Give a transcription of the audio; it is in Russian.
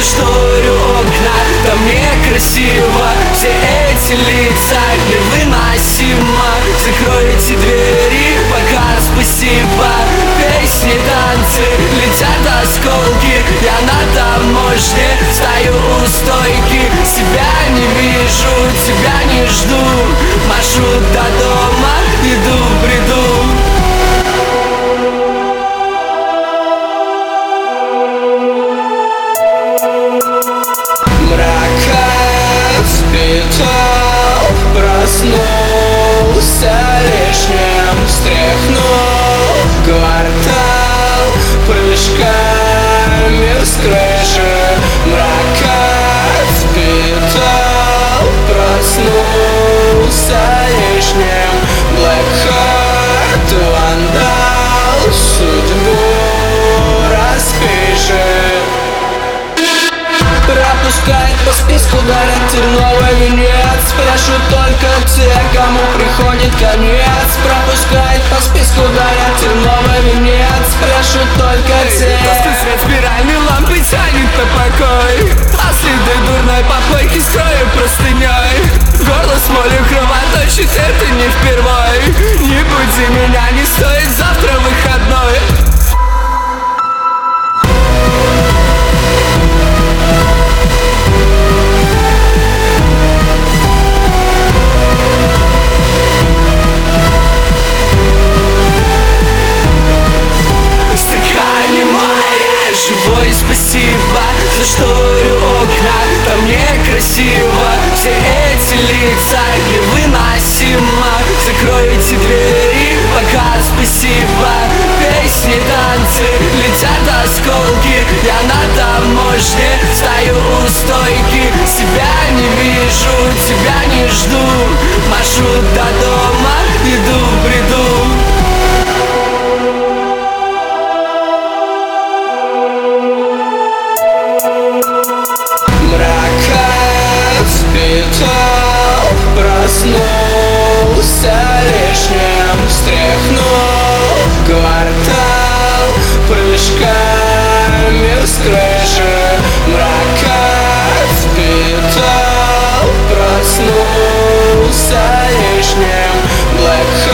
Зашторю окна, там некрасиво. Все эти лица невыносимо. Закройте двери, пока спасибо. Песни, танцы, летят осколки. Я на таможне, стою у стойки. Себя не вижу, тебя не жду. Маршрут до дома, иду в бреду. Проснулся лишним, встряхнул квартал прыжками с крыши. Мрака впитал, проснулся лишним. Black Heart, вандал, судьбу распишет. Пропускает по списку, дарят терновый венец. Спрашивают только те, кому приходит конец. Пропускает по списку, дарят терновый венец. Спрашивают только те. Тусклый свет спиральной лампы тянет на покой, а следы дурной попойки скрою простыней. Горло с молью кровоточит, это не впервой. Не буди меня, не стоит, завтра выходной. Живой, спасибо, зашторю окна, там некрасиво. Все эти лица невыносимо. Закройте двери, пока спасибо. Песни, танцы, летят осколки. Я на таможне, стою у стойки. Себя не вижу, тебя не жду. Маршрут до дома, иду в бреду. Проснулся лишним, встряхнул квартал прыжками с крыши. Мрака впитал, проснулся лишним. Black